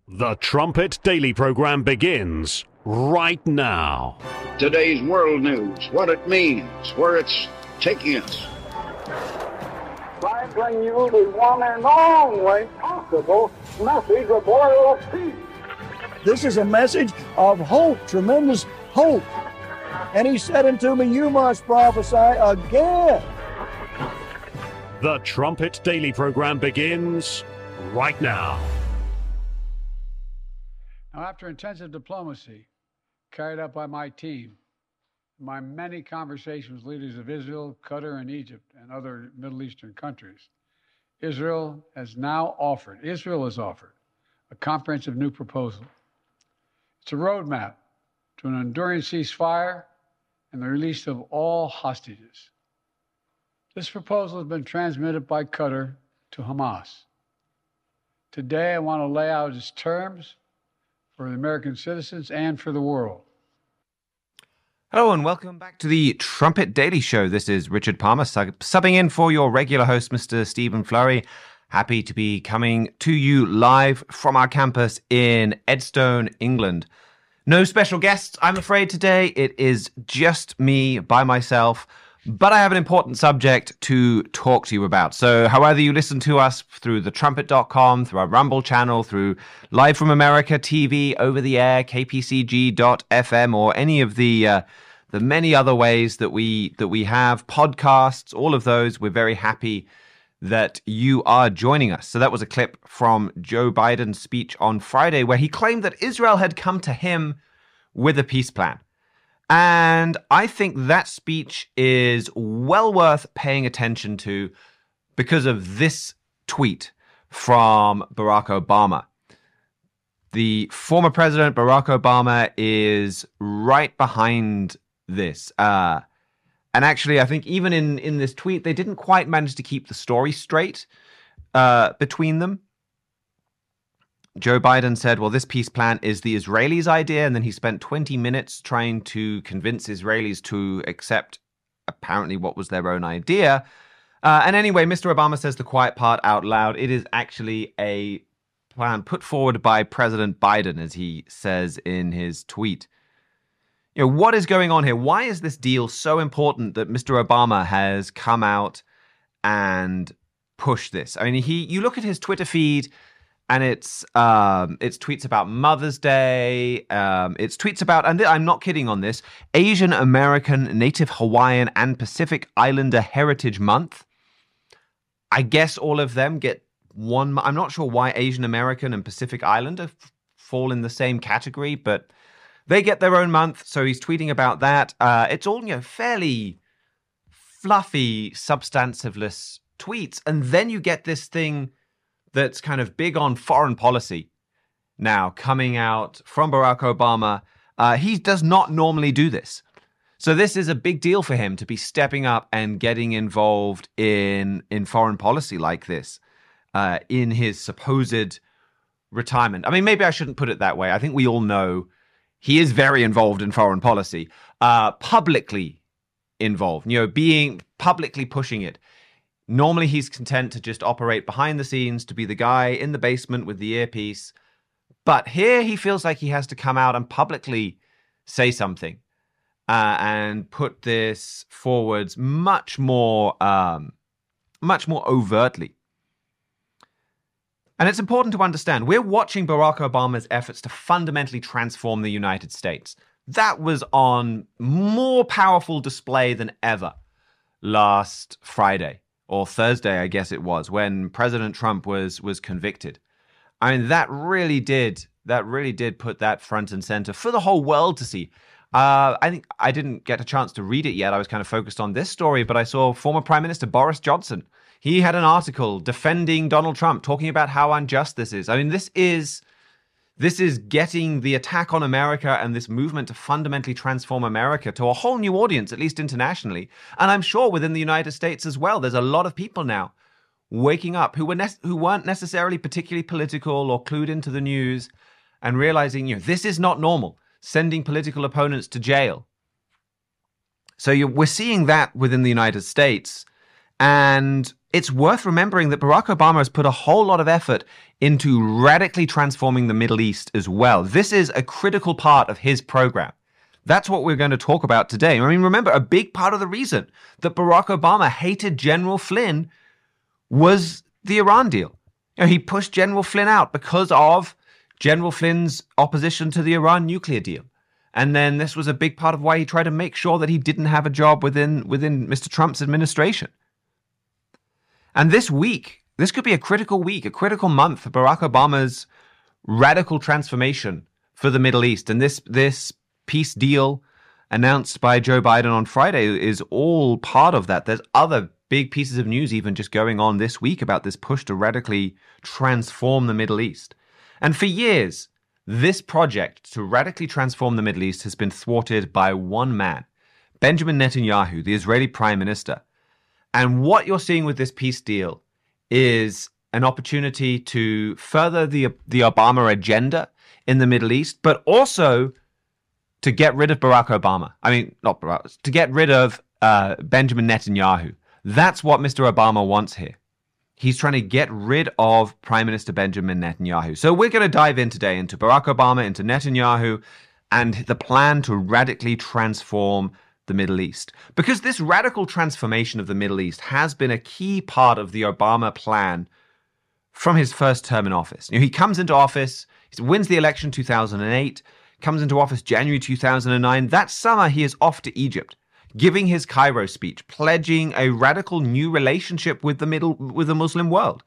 The Trumpet Daily program begins right now. Today's world news, what it means, where it's taking us. I bring you the one and only possible message of world peace. This is a message of hope, tremendous hope. And he said unto me, you must prophesy again. The Trumpet Daily program begins right now. Now, after intensive diplomacy carried out by my team, my many conversations with leaders of Israel, Qatar, and Egypt, and other Middle Eastern countries, Israel has offered a comprehensive new proposal. It's a roadmap to an enduring ceasefire and the release of all hostages. This proposal has been transmitted by Qatar to Hamas. Today, I want to lay out its terms for the American citizens and for the world. Hello and welcome back to the Trumpet Daily Show. This is Richard Palmer subbing in for your regular host, Mr. Stephen Flurry. Happy to be coming to you live from our campus in Edstone, England. No special guests, I'm afraid, today. It is just me by myself, but I have an important subject to talk to you about. So however you listen to us through thetrumpet.com, through our Rumble channel, through Live from America TV, over the air, kpcg.fm, or any of the many other ways that we have, podcasts, all of those, we're very happy that you are joining us. So that was a clip from Joe Biden's speech on Friday where he claimed that Israel had come to him with a peace plan. And I think that speech is well worth paying attention to because of this tweet from Barack Obama. The former president, Barack Obama, is right behind this. And actually, I think even in this tweet, they didn't quite manage to keep the story straight between them. Joe Biden said, well, this peace plan is the Israelis' idea. And then he spent 20 minutes trying to convince Israelis to accept apparently what was their own idea. And anyway, Mr. Obama says the quiet part out loud. It is actually a plan put forward by President Biden, as he says in his tweet. You know, what is going on here? Why is this deal so important that Mr. Obama has come out and pushed this? I mean, you look at his Twitter feed, and it's tweets about Mother's Day. It's tweets about, and I'm not kidding on this, Asian American, Native Hawaiian, and Pacific Islander Heritage Month. I guess all of them get one. I'm not sure why Asian American and Pacific Islander fall in the same category, but they get their own month. So he's tweeting about that. It's all, fairly fluffy, substantiveless tweets, and then you get this thing that's kind of big on foreign policy now coming out from Barack Obama. He does not normally do this. So this is a big deal for him to be stepping up and getting involved in foreign policy like this in his supposed retirement. I mean, maybe I shouldn't put it that way. I think we all know he is very involved in foreign policy, publicly involved, being publicly pushing it. Normally, he's content to just operate behind the scenes, to be the guy in the basement with the earpiece. But here he feels like he has to come out and publicly say something and put this forwards much more overtly. And it's important to understand, we're watching Barack Obama's efforts to fundamentally transform the United States. That was on more powerful display than ever last Friday. Or Thursday, I guess it was, when President Trump was convicted. I mean, that really did put that front and center for the whole world to see. I think I didn't get a chance to read it yet. I was kind of focused on this story, but I saw former Prime Minister Boris Johnson. He had an article defending Donald Trump, talking about how unjust this is. I mean, this is getting the attack on America and this movement to fundamentally transform America to a whole new audience, at least internationally. And I'm sure within the United States as well, there's a lot of people now waking up who weren't necessarily particularly political or clued into the news and realizing, this is not normal, sending political opponents to jail. So we're seeing that within the United States. And it's worth remembering that Barack Obama has put a whole lot of effort into radically transforming the Middle East as well. This is a critical part of his program. That's what we're going to talk about today. I mean, remember, a big part of the reason that Barack Obama hated General Flynn was the Iran deal. You know, he pushed General Flynn out because of General Flynn's opposition to the Iran nuclear deal. And then this was a big part of why he tried to make sure that he didn't have a job within Mr. Trump's administration. And this week, this could be a critical week, a critical month for Barack Obama's radical transformation for the Middle East. And this peace deal announced by Joe Biden on Friday is all part of that. There's other big pieces of news even just going on this week about this push to radically transform the Middle East. And for years, this project to radically transform the Middle East has been thwarted by one man, Benjamin Netanyahu, the Israeli prime minister. And what you're seeing with this peace deal is an opportunity to further the Obama agenda in the Middle East, but also to get rid of Barack Obama. I mean, not Barack, to get rid of Benjamin Netanyahu. That's what Mr. Obama wants here. He's trying to get rid of Prime Minister Benjamin Netanyahu. So we're going to dive in today into Barack Obama, into Netanyahu, and the plan to radically transform the Middle East. Because this radical transformation of the Middle East has been a key part of the Obama plan from his first term in office. You know, he comes into office, he wins the election 2008, comes into office January 2009. That summer, he is off to Egypt, giving his Cairo speech, pledging a radical new relationship with the Muslim world,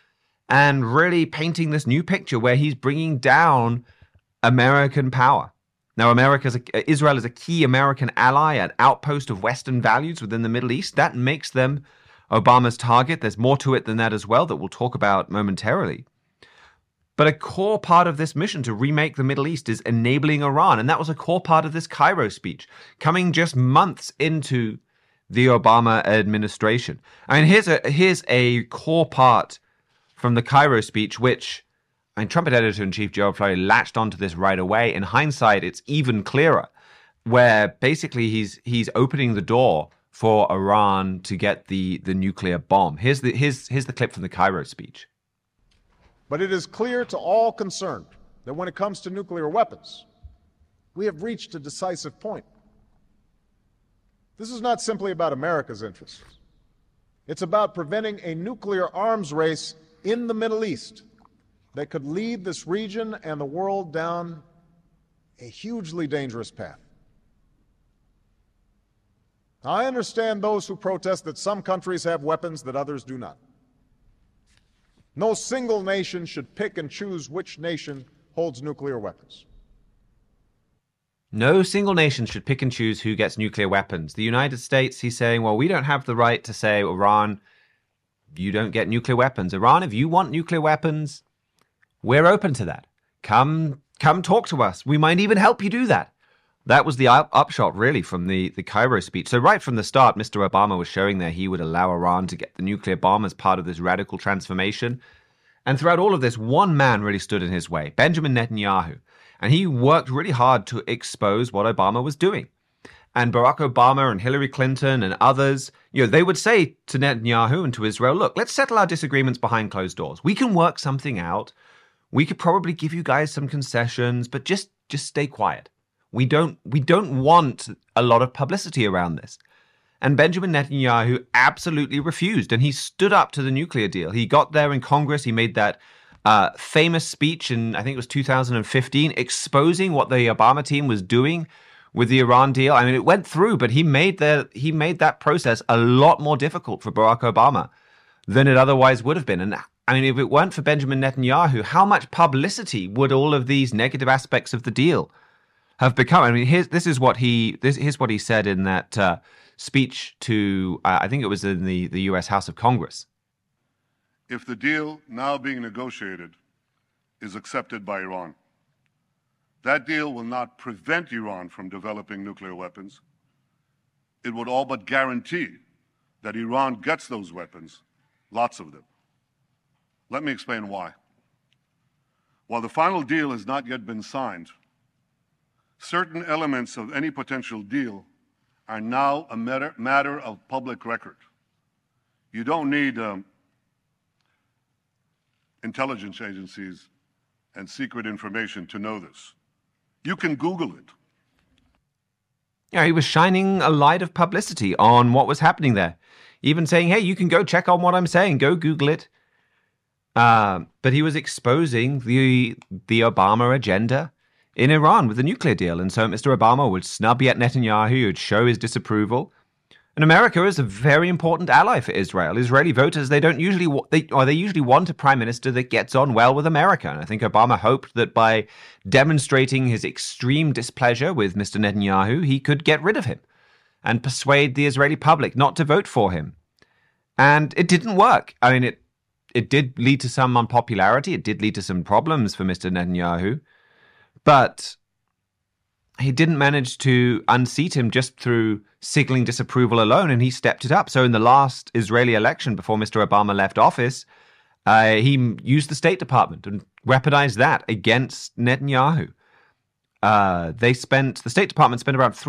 and really painting this new picture where he's bringing down American power. Now, Israel is a key American ally, an outpost of Western values within the Middle East. That makes them Obama's target. There's more to it than that as well that we'll talk about momentarily. But a core part of this mission to remake the Middle East is enabling Iran. And that was a core part of this Cairo speech, coming just months into the Obama administration. I mean, here's a core part from the Cairo speech, which, I mean, Trumpet Editor-in-Chief Gerald Flurry latched onto this right away. In hindsight, it's even clearer, where basically he's opening the door for Iran to get the nuclear bomb. Here's the clip from the Cairo speech. But it is clear to all concerned that when it comes to nuclear weapons, we have reached a decisive point. This is not simply about America's interests. It's about preventing a nuclear arms race in the Middle East that could lead this region and the world down a hugely dangerous path. Now, I understand those who protest that some countries have weapons that others do not. No single nation should pick and choose which nation holds nuclear weapons. No single nation should pick and choose who gets nuclear weapons. The United States, he's saying, well, we don't have the right to say, Iran, you don't get nuclear weapons. Iran, if you want nuclear weapons, we're open to that. Come talk to us. We might even help you do that. That was the upshot, really, from the Cairo speech. So right from the start, Mr. Obama was showing that he would allow Iran to get the nuclear bomb as part of this radical transformation. And throughout all of this, one man really stood in his way, Benjamin Netanyahu. And he worked really hard to expose what Obama was doing. And Barack Obama and Hillary Clinton and others, you know, they would say to Netanyahu and to Israel, look, let's settle our disagreements behind closed doors. We can work something out. We could probably give you guys some concessions, but just stay quiet. We don't want a lot of publicity around this. And Benjamin Netanyahu absolutely refused, and he stood up to the nuclear deal. He got there in Congress. He made that famous speech in, I think it was 2015, exposing what the Obama team was doing with the Iran deal. I mean, it went through, but he made that process a lot more difficult for Barack Obama than it otherwise would have been. And I mean, if it weren't for Benjamin Netanyahu, how much publicity would all of these negative aspects of the deal have become? I mean, here's what he said in that speech to, I think it was in the U.S. House of Congress. If the deal now being negotiated is accepted by Iran, that deal will not prevent Iran from developing nuclear weapons. It would all but guarantee that Iran gets those weapons, lots of them. Let me explain why. While the final deal has not yet been signed, certain elements of any potential deal are now a matter of public record. You don't need intelligence agencies and secret information to know this. You can Google it. Yeah, he was shining a light of publicity on what was happening there. Even saying, hey, you can go check on what I'm saying. Go Google it. But he was exposing the Obama agenda in Iran with the nuclear deal. And so Mr. Obama would snub yet Netanyahu, he would show his disapproval. And America is a very important ally for Israel. Israeli voters, they usually want a prime minister that gets on well with America. And I think Obama hoped that by demonstrating his extreme displeasure with Mr. Netanyahu, he could get rid of him and persuade the Israeli public not to vote for him. And it didn't work. I mean, it did lead to some unpopularity. It did lead to some problems for Mr. Netanyahu. But he didn't manage to unseat him just through signaling disapproval alone, and he stepped it up. So in the last Israeli election, before Mr. Obama left office, he used the State Department and weaponized that against Netanyahu. The State Department spent around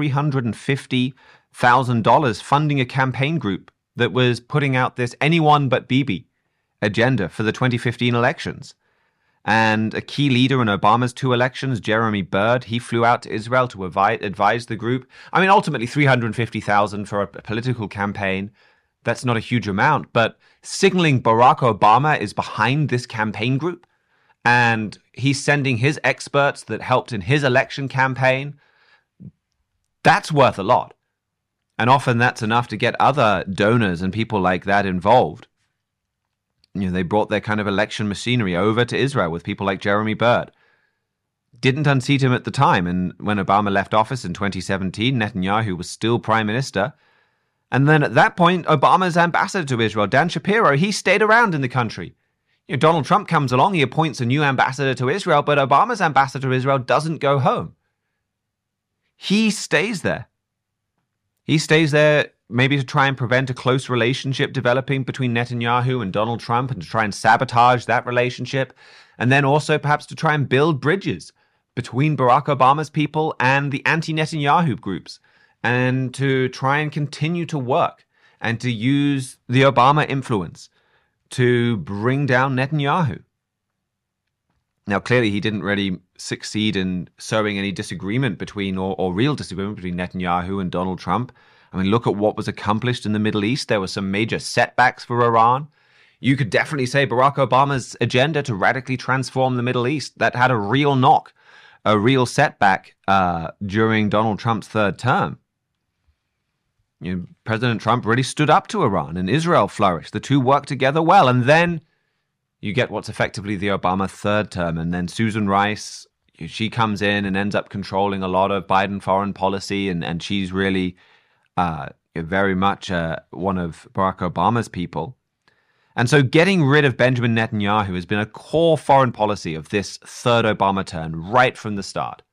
$350,000 funding a campaign group that was putting out this anyone but Bibi agenda for the 2015 elections. And a key leader in Obama's 2 elections, Jeremy Byrd, he flew out to Israel to advise the group. I mean, ultimately $350,000 for a political campaign. That's not a huge amount, but signaling Barack Obama is behind this campaign group, and he's sending his experts that helped in his election campaign, that's worth a lot. And often that's enough to get other donors and people like that involved. You know, they brought their kind of election machinery over to Israel with people like Jeremy Byrd. Didn't unseat him at the time, and when Obama left office in 2017, Netanyahu was still prime minister. And then at that point, Obama's ambassador to Israel, Dan Shapiro, he stayed around in the country. You know, Donald Trump comes along, he appoints a new ambassador to Israel, but Obama's ambassador to Israel doesn't go home. He stays there. He stays there maybe to try and prevent a close relationship developing between Netanyahu and Donald Trump and to try and sabotage that relationship. And then also perhaps to try and build bridges between Barack Obama's people and the anti-Netanyahu groups, and to try and continue to work and to use the Obama influence to bring down Netanyahu. Now, clearly, he didn't really succeed in sowing any disagreement between, or real disagreement between Netanyahu and Donald Trump. I mean, look at what was accomplished in the Middle East. There were some major setbacks for Iran. You could definitely say Barack Obama's agenda to radically transform the Middle East, that had a real knock, a real setback during Donald Trump's 3rd term. You know, President Trump really stood up to Iran, and Israel flourished. The two worked together well. And then you get what's effectively the Obama 3rd term. And then Susan Rice, she comes in and ends up controlling a lot of Biden foreign policy. And she's really very much one of Barack Obama's people. And so getting rid of Benjamin Netanyahu has been a core foreign policy of this 3rd Obama term right from the start.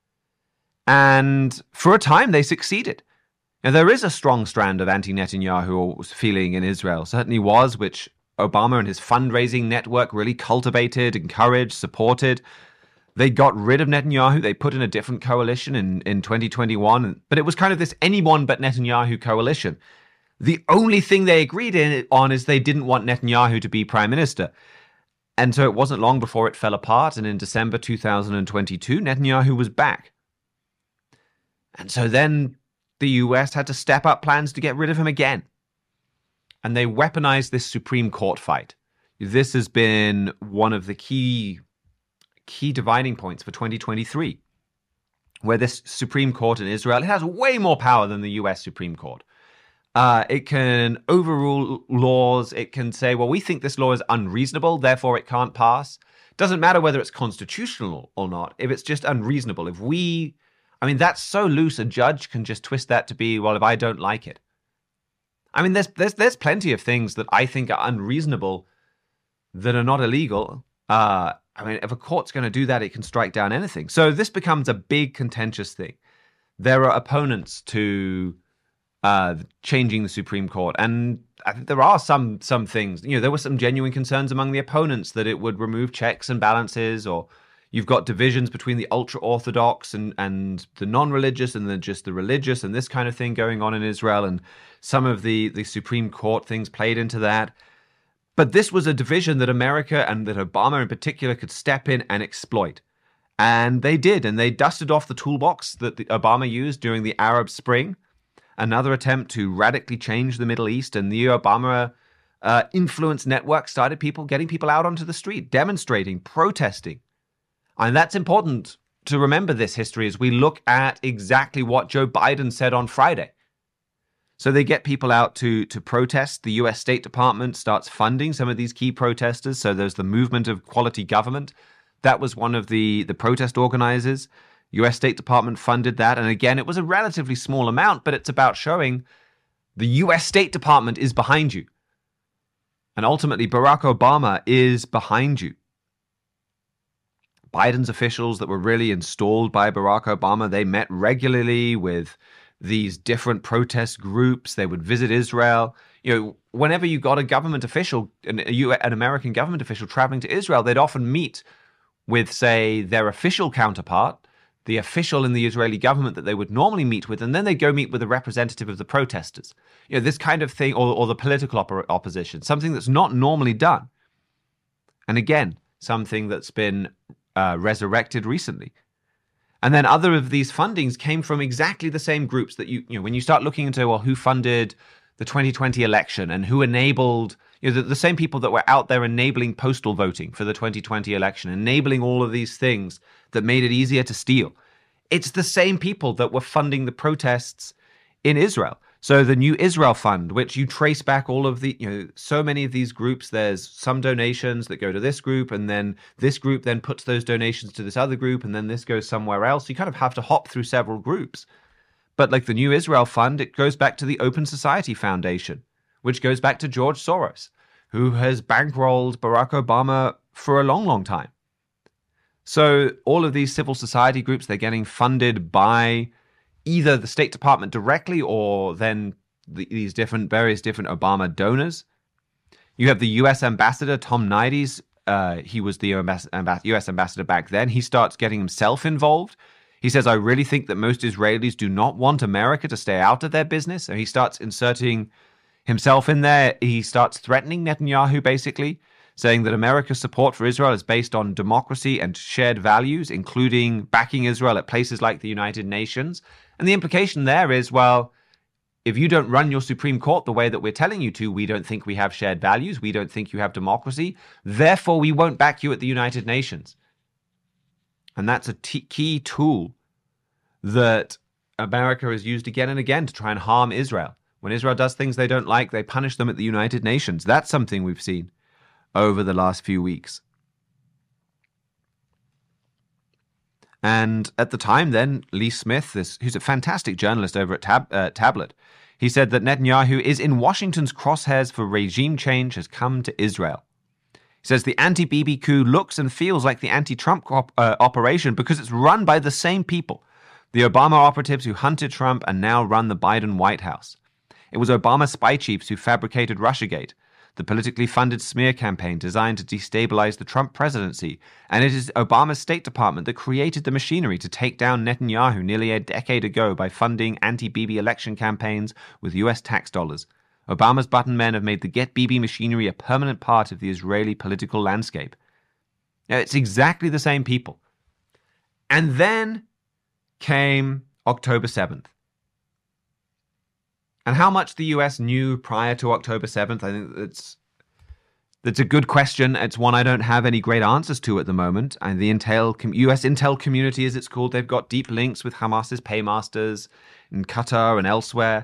And for a time, they succeeded. Now, there is a strong strand of anti-Netanyahu feeling in Israel, certainly was, which Obama and his fundraising network really cultivated, encouraged, supported. They got rid of Netanyahu. They put in a different coalition in 2021, but it was kind of this anyone but Netanyahu coalition. The only thing they agreed on is they didn't want Netanyahu to be prime minister. And so it wasn't long before it fell apart, and in December 2022, Netanyahu was back. And so then the US had to step up plans to get rid of him again. And they weaponized this Supreme Court fight. This has been one of the key dividing points for 2023, where this Supreme Court in Israel, it has way more power than the US Supreme Court. It can overrule laws. It can say, well, we think this law is unreasonable, therefore it can't pass. Doesn't matter whether it's constitutional or not. If it's just unreasonable, that's so loose, a judge can just twist that to be, well, if I don't like it. I mean, there's plenty of things that I think are unreasonable that are not illegal. If a court's going to do that, it can strike down anything. So this becomes a big contentious thing. There are opponents to changing the Supreme Court, and I think there are some things. You know, there were some genuine concerns among the opponents that it would remove checks and balances, or You've got divisions between the ultra-Orthodox and the non-religious and then just the religious and this kind of thing going on in Israel. And some of the Supreme Court things played into that. But this was a division that America and that Obama in particular could step in and exploit. And they did. And they dusted off the toolbox that Obama used during the Arab Spring. Another attempt to radically change the Middle East. And the Obama influence network started getting people out onto the street, demonstrating, protesting. And that's important to remember this history as we look at exactly what Joe Biden said on Friday. So they get people out to protest. The U.S. State Department starts funding some of these key protesters. So there's the Movement of Quality Government. That was one of the protest organizers. U.S. State Department funded that. And again, it was a relatively small amount, but it's about showing the U.S. State Department is behind you. And ultimately, Barack Obama is behind you. Biden's officials that were really installed by Barack Obama, they met regularly with these different protest groups. They would visit Israel. You know, whenever you got a government official, an American government official traveling to Israel, they'd often meet with, say, their official counterpart, the official in the Israeli government that they would normally meet with, and then they'd go meet with a representative of the protesters. You know, this kind of thing, or the political opposition, something that's not normally done. And again, something that's been resurrected recently. And then other of these fundings came from exactly the same groups that you know, when you start looking into, well, who funded the 2020 election and who enabled, you know, the same people that were out there enabling postal voting for the 2020 election, enabling all of these things that made it easier to steal. It's the same people that were funding the protests in Israel. So the New Israel Fund, which you trace back all of the, you know, so many of these groups, there's some donations that go to this group, and then this group then puts those donations to this other group, and then this goes somewhere else. You kind of have to hop through several groups. But like the New Israel Fund, it goes back to the Open Society Foundation, which goes back to George Soros, who has bankrolled Barack Obama for a long, long time. So all of these civil society groups, they're getting funded by either the State Department directly or then these various different Obama donors. You have the U.S. ambassador, Tom Nides. He was the U.S. ambassador back then. He starts getting himself involved. He says, I really think that most Israelis do not want America to stay out of their business. So he starts inserting himself in there. He starts threatening Netanyahu, basically, saying that America's support for Israel is based on democracy and shared values, including backing Israel at places like the United Nations. And the implication there is, well, if you don't run your Supreme Court the way that we're telling you to, we don't think we have shared values. We don't think you have democracy. Therefore, we won't back you at the United Nations. And that's a key tool that America has used again and again to try and harm Israel. When Israel does things they don't like, they punish them at the United Nations. That's something we've seen over the last few weeks. And at the time then, Lee Smith, who's a fantastic journalist over at Tablet, he said that Netanyahu is in Washington's crosshairs for regime change has come to Israel. He says the anti-Bibi coup looks and feels like the anti-Trump operation because it's run by the same people, the Obama operatives who hunted Trump and now run the Biden White House. It was Obama spy chiefs who fabricated Russiagate, the politically funded smear campaign designed to destabilize the Trump presidency, and it is Obama's State Department that created the machinery to take down Netanyahu nearly a decade ago by funding anti-Bibi election campaigns with U.S. tax dollars. Obama's button men have made the Get Bibi machinery a permanent part of the Israeli political landscape. Now, it's exactly the same people. And then came October 7th. And how much the US knew prior to October 7th, I think that's a good question. It's one I don't have any great answers to at the moment. And the US intel community, as it's called, they've got deep links with Hamas's paymasters in Qatar and elsewhere.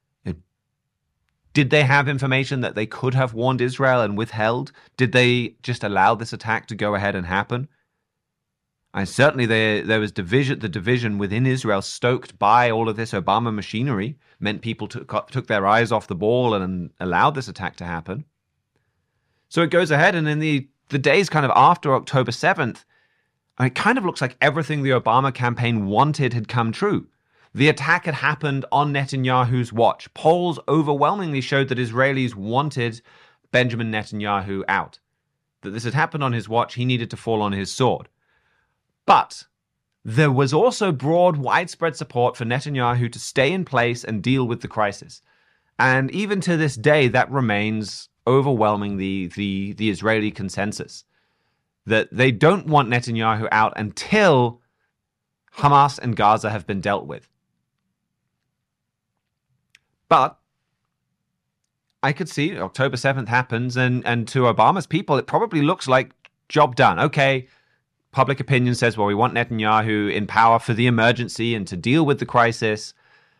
Did they have information that they could have warned Israel and withheld? Did they just allow this attack to go ahead and happen? And certainly there was division. The division within Israel, stoked by all of this Obama machinery, meant people took their eyes off the ball and allowed this attack to happen. So it goes ahead, and in the days kind of after October 7th, it kind of looks like everything the Obama campaign wanted had come true. The attack had happened on Netanyahu's watch. Polls overwhelmingly showed that Israelis wanted Benjamin Netanyahu out. That this had happened on his watch, he needed to fall on his sword. But there was also broad, widespread support for Netanyahu to stay in place and deal with the crisis. And even to this day, that remains overwhelming the Israeli consensus, that they don't want Netanyahu out until Hamas and Gaza have been dealt with. But I could see October 7th happens, and to Obama's people, it probably looks like job done. Okay, public opinion says, well, we want Netanyahu in power for the emergency and to deal with the crisis.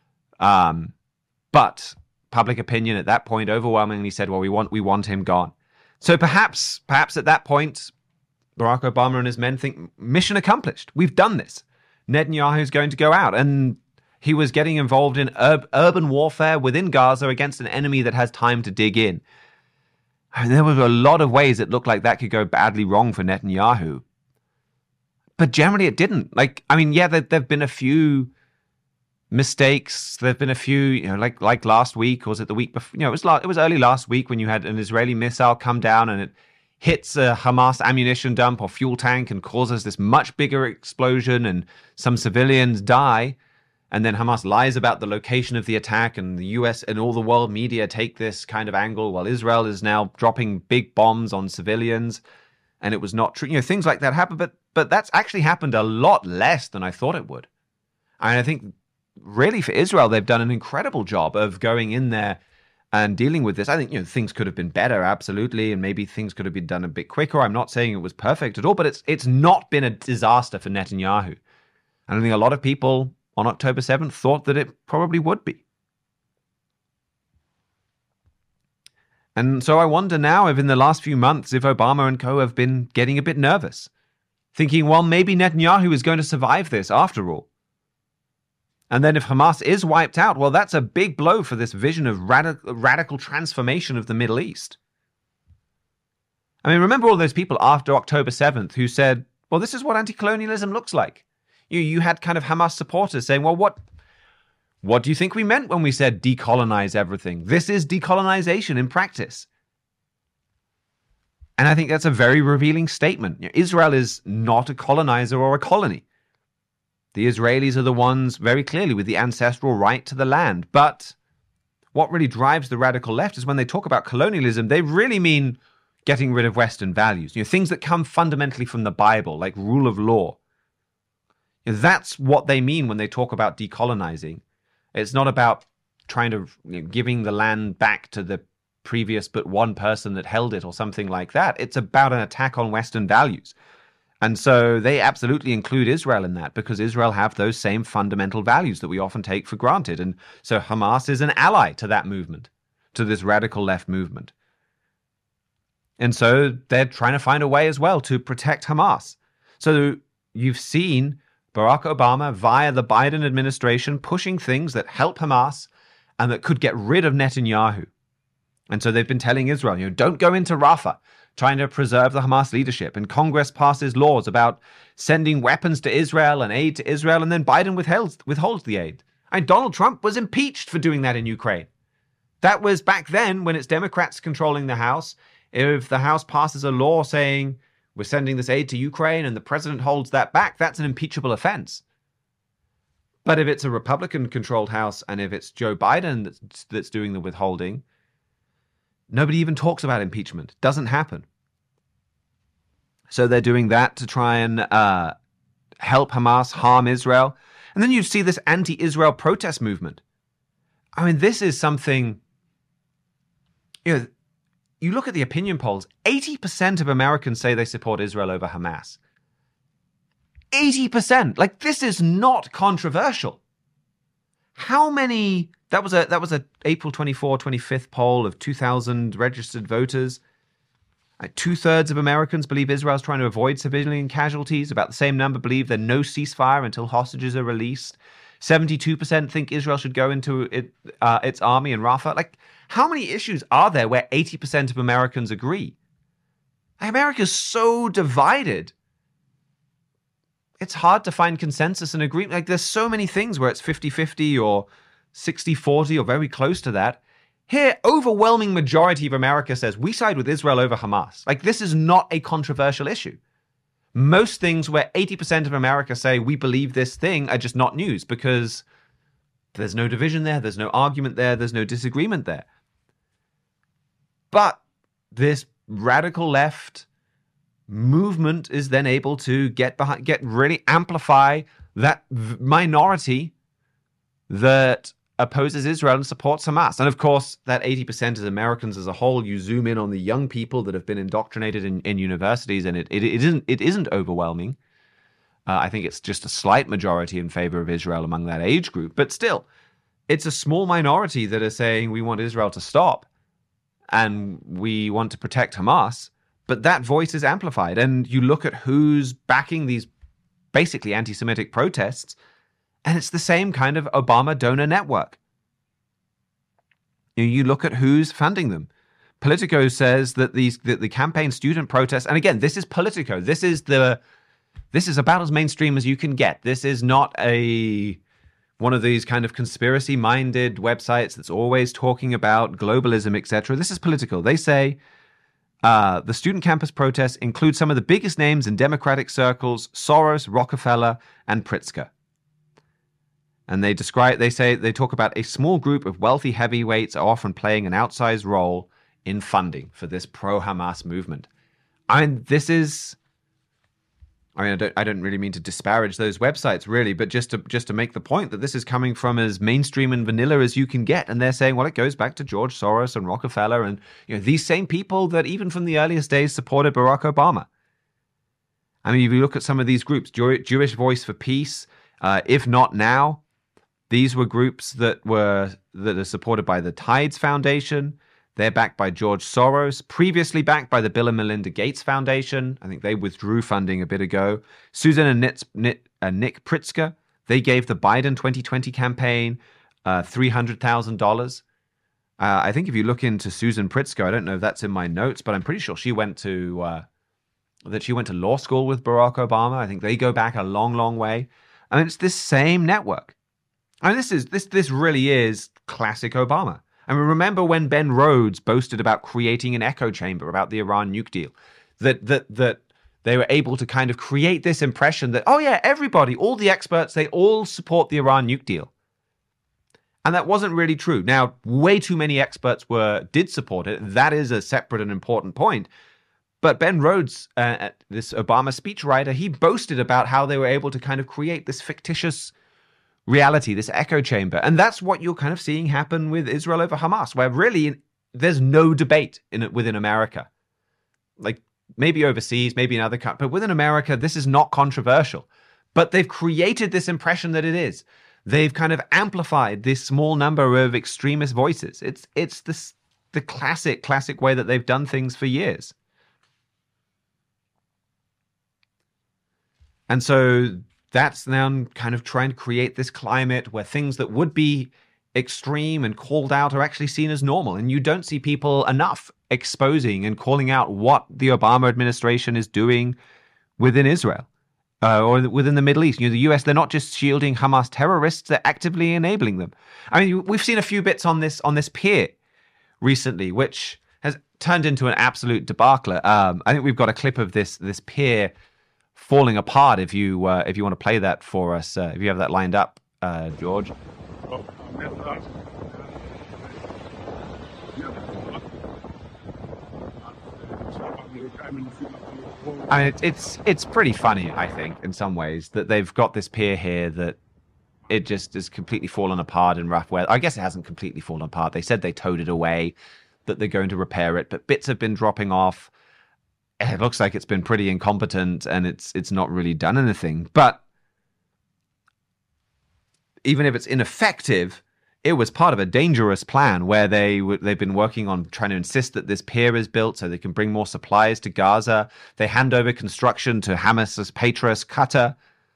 But public opinion at that point overwhelmingly said, well, we want him gone. So perhaps at that point, Barack Obama and his men think, mission accomplished. We've done this. Netanyahu's going to go out. And he was getting involved in urban warfare within Gaza against an enemy that has time to dig in. And there were a lot of ways it looked like that could go badly wrong for Netanyahu. But generally it didn't. There've been a few mistakes. There've been a few, like last week, or was it the week before? It was early last week when you had an Israeli missile come down and it hits a Hamas ammunition dump or fuel tank and causes this much bigger explosion and some civilians die. And then Hamas lies about the location of the attack, and the US and all the world media take this kind of angle while Israel is now dropping big bombs on civilians. And it was not true. Things like that happen, but that's actually happened a lot less than I thought it would. And I think really for Israel, they've done an incredible job of going in there and dealing with this. I think, things could have been better, absolutely, and maybe things could have been done a bit quicker. I'm not saying it was perfect at all, but it's not been a disaster for Netanyahu. And I think a lot of people on October 7th thought that it probably would be. And so I wonder now if in the last few months, if Obama and co have been getting a bit nervous, thinking, well, maybe Netanyahu is going to survive this after all. And then if Hamas is wiped out, well, that's a big blow for this vision of radical transformation of the Middle East. I mean, remember all those people after October 7th who said, well, this is what anti-colonialism looks like. You had kind of Hamas supporters saying, well, what do you think we meant when we said decolonize everything? This is decolonization in practice. And I think that's a very revealing statement. Israel is not a colonizer or a colony. The Israelis are the ones very clearly with the ancestral right to the land. But what really drives the radical left is when they talk about colonialism, they really mean getting rid of Western values. Things that come fundamentally from the Bible, like rule of law. That's what they mean when they talk about decolonizing. It's not about trying to giving the land back to the previous but one person that held it or something like that. It's about an attack on Western values. And so they absolutely include Israel in that because Israel have those same fundamental values that we often take for granted. And so Hamas is an ally to that movement, to this radical left movement. And so they're trying to find a way as well to protect Hamas. So you've seen Barack Obama via the Biden administration pushing things that help Hamas and that could get rid of Netanyahu. And so they've been telling Israel, don't go into Rafah, trying to preserve the Hamas leadership. And Congress passes laws about sending weapons to Israel and aid to Israel, and then Biden withholds the aid. And Donald Trump was impeached for doing that in Ukraine. That was back then when it's Democrats controlling the House. If the House passes a law saying we're sending this aid to Ukraine and the president holds that back, that's an impeachable offense. But if it's a Republican-controlled House and if it's Joe Biden that's doing the withholding, nobody even talks about impeachment. Doesn't happen. So they're doing that to try and help Hamas harm Israel. And then you see this anti-Israel protest movement. I mean, this is something, you look at the opinion polls, 80% of Americans say they support Israel over Hamas. 80%. This is not controversial. How many, that was a April 24, 25th poll of 2,000 registered voters. 2/3 of Americans believe Israel's trying to avoid civilian casualties. About the same number believe there's no ceasefire until hostages are released. 72% think Israel should go into its army in Rafah. How many issues are there where 80% of Americans agree? America's so divided. It's hard to find consensus and agreement. There's so many things where it's 50-50 or 60-40 or very close to that. Here, overwhelming majority of America says we side with Israel over Hamas. This is not a controversial issue. Most things where 80% of America say we believe this thing are just not news because there's no division there, there's no argument there, there's no disagreement there. But this radical left movement is then able to really amplify that minority that opposes Israel and supports Hamas. And of course, that 80% is Americans as a whole. You zoom in on the young people that have been indoctrinated in universities, and it isn't overwhelming. I think it's just a slight majority in favor of Israel among that age group. But still, it's a small minority that are saying we want Israel to stop and we want to protect Hamas. But that voice is amplified. And you look at who's backing these basically anti-Semitic protests, and it's the same kind of Obama donor network. You look at who's funding them. Politico says that the campaign student protests, and again, this is Politico. This is about as mainstream as you can get. This is not one of these kind of conspiracy-minded websites that's always talking about globalism, etc. This is Politico. They say the student campus protests include some of the biggest names in Democratic circles: Soros, Rockefeller, and Pritzker. And they talk about a small group of wealthy heavyweights are often playing an outsized role in funding for this pro-Hamas movement. I don't really mean to disparage those websites, really, but just to make the point that this is coming from as mainstream and vanilla as you can get. And they're saying, well, it goes back to George Soros and Rockefeller and these same people that even from the earliest days supported Barack Obama. I mean, if you look at some of these groups, Jewish Voice for Peace, If Not Now, these were groups that are supported by the Tides Foundation. They're backed by George Soros, previously backed by the Bill and Melinda Gates Foundation. I think they withdrew funding a bit ago. Susan and Nick Pritzker, they gave the Biden 2020 campaign $300,000. I think if you look into Susan Pritzker, I don't know if that's in my notes, but I'm pretty sure she went to law school with Barack Obama. I think they go back a long, long way. I mean, it's this same network. I mean, this really is classic Obama. I mean, remember when Ben Rhodes boasted about creating an echo chamber about the Iran nuke deal, that they were able to kind of create this impression that, oh yeah, everybody, all the experts, they all support the Iran nuke deal. And that wasn't really true. Now, way too many experts did support it. That is a separate and important point. But Ben Rhodes, this Obama speechwriter, he boasted about how they were able to kind of create this fictitious reality, this echo chamber. And that's what you're kind of seeing happen with Israel over Hamas, where really there's no debate within America. Like maybe overseas, maybe in other countries, but within America, this is not controversial. But they've created this impression that it is. They've kind of amplified this small number of extremist voices. It's the classic way that they've done things for years. And so that's now kind of trying to create this climate where things that would be extreme and called out are actually seen as normal. And you don't see people enough exposing and calling out what the Obama administration is doing within Israel or within the Middle East. The US, they're not just shielding Hamas terrorists, they're actively enabling them. I mean, we've seen a few bits on this pier recently, which has turned into an absolute debacle. I think we've got a clip of this pier falling apart. If you want to play that for us, if you have that lined up, George. I mean, it's pretty funny, I think, in some ways, that they've got this pier here that it just is completely fallen apart in rough weather. I guess it hasn't completely fallen apart. They said they towed it away, that they're going to repair it, but bits have been dropping off. It looks like it's been pretty incompetent and it's not really done anything. But even if it's ineffective, it was part of a dangerous plan where they've been working on trying to insist that this pier is built so they can bring more supplies to Gaza. They hand over construction to Hamas's Patras Qatar.